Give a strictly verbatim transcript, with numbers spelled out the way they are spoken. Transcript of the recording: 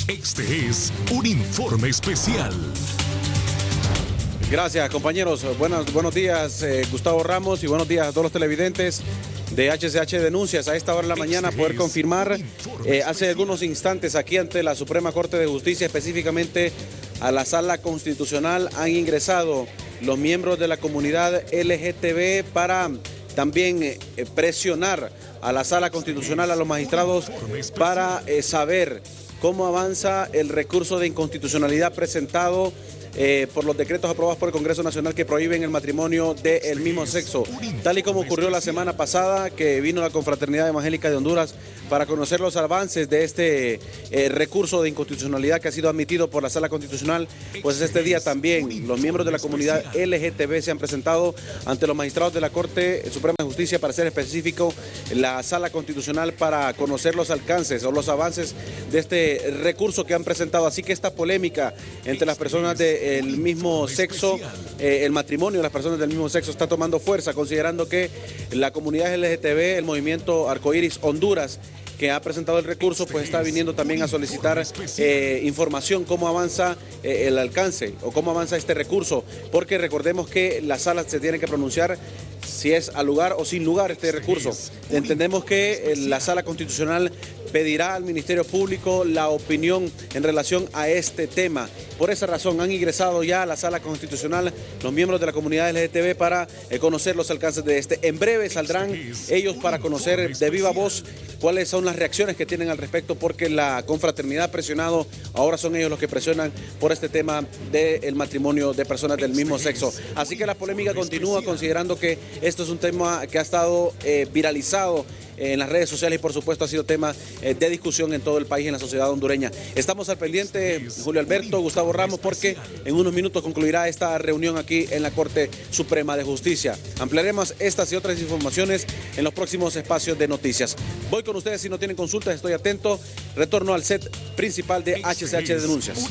Este es un informe especial. Gracias, compañeros. Buenos, buenos días, eh, Gustavo Ramos, y buenos días a todos los televidentes de H C H Denuncias. A esta hora de la mañana poder confirmar, eh, hace algunos instantes aquí ante la Suprema Corte de Justicia, específicamente a la Sala Constitucional, han ingresado los miembros de la comunidad L G T B para también eh, presionar a la Sala Constitucional, a los magistrados, para eh, saber cómo avanza el recurso de inconstitucionalidad presentado Eh, por los decretos aprobados por el Congreso Nacional que prohíben el matrimonio del mismo sexo, tal y como ocurrió la semana pasada, que vino la Confraternidad Evangélica de Honduras para conocer los avances de este eh, recurso de inconstitucionalidad que ha sido admitido por la Sala Constitucional. Pues este día también los miembros de la comunidad L G T B se han presentado ante los magistrados de la Corte Suprema de Justicia, para ser específico, la Sala Constitucional, para conocer los alcances o los avances de este recurso que han presentado. Así que esta polémica entre las personas de el mismo sexo, eh, el matrimonio de las personas del mismo sexo, está tomando fuerza, considerando que la comunidad L G T B, el movimiento Arcoíris Honduras, que ha presentado el recurso, pues está viniendo también a solicitar eh, información, cómo avanza eh, el alcance o cómo avanza este recurso, porque recordemos que la sala se tiene que pronunciar si es al lugar o sin lugar este recurso. Entendemos que eh, la Sala Constitucional pedirá al Ministerio Público la opinión en relación a este tema. Por esa razón han ingresado ya a la Sala Constitucional los miembros de la comunidad L G T B para eh, conocer los alcances de este. En breve saldrán ellos para conocer de viva voz cuáles son las reacciones que tienen al respecto, porque la confraternidad ha presionado, ahora son ellos los que presionan por este tema del matrimonio de personas del mismo sexo. Así que la polémica continúa, considerando que esto es un tema que ha estado eh, viralizado en las redes sociales y por supuesto ha sido tema eh, de discusión en todo el país, en la sociedad hondureña. Estamos al pendiente, Julio Alberto, Gustavo Ramos, porque en unos minutos concluirá esta reunión aquí en la Corte Suprema de Justicia. Ampliaremos estas y otras informaciones en los próximos espacios de noticias. Voy con ustedes, si no tienen consultas, estoy atento. Retorno al set principal de H C H Denuncias.